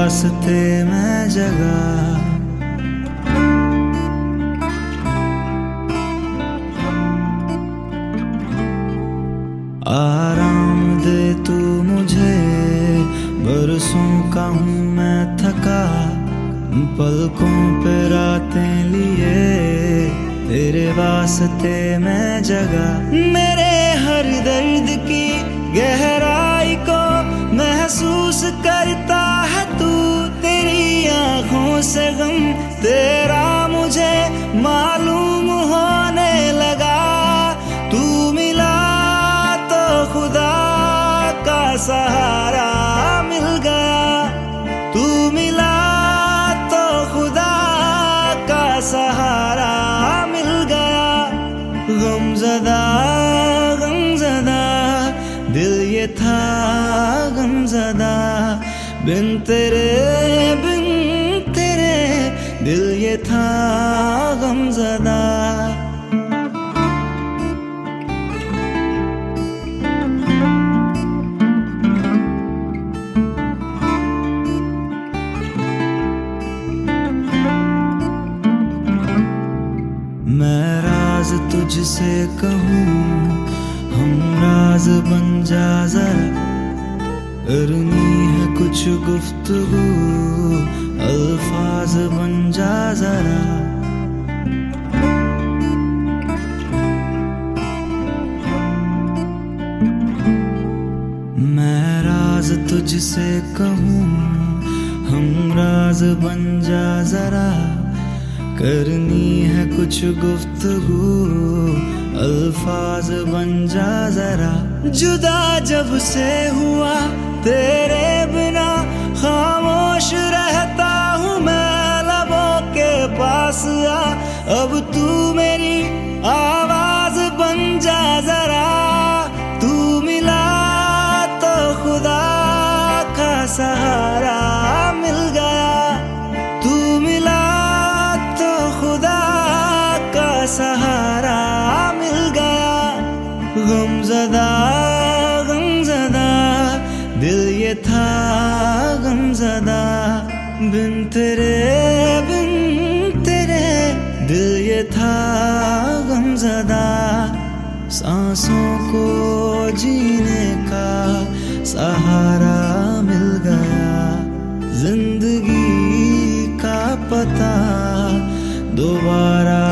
वास्ते मैं जगा। आराम दे तू मुझे, बरसों का हूँ मैं थका, पलकों पे रातें लिए तेरे वास्ते मैं जगा। मेरे हर दर्द की गहराई को महसूस करता है तू, तेरी आंखों से गम तेरा मुझे मालूम होने लगा। तू मिला तो खुदा का सहारा मिल गया, तू मिला तो खुदा का सहारा मिल गया। गमज़दा गमज़दा दिल ये था गमज़दा, बिन तेरे दिल ये था गमज़दा। मैं राज तुझसे कहूँ, हम राज बन जा जरा, करनी है कुछ गुफ्तगू, अल्फाज बन जा जरा। मैं राज तुझसे कहूँ, हम राज बन जा जरा, करनी है कुछ गुफ्तगू, अल्फाज बन जा जरा। जुदा जब से हुआ तेरे बिना, खामोश रहता हूँ मैं लबों के पास आ, अब तू मेरी आवाज बन जा जरा। तू मिला तो खुदा का सहारा मिल गया, तू मिला तो खुदा का सहारा मिल गया। गमज़दा गमज़दा दिल ये था गमज़दा, बिन तेरे दिल ये था गमज़दा। सांसों को जीने का सहारा मिल गया, जिंदगी का पता दोबारा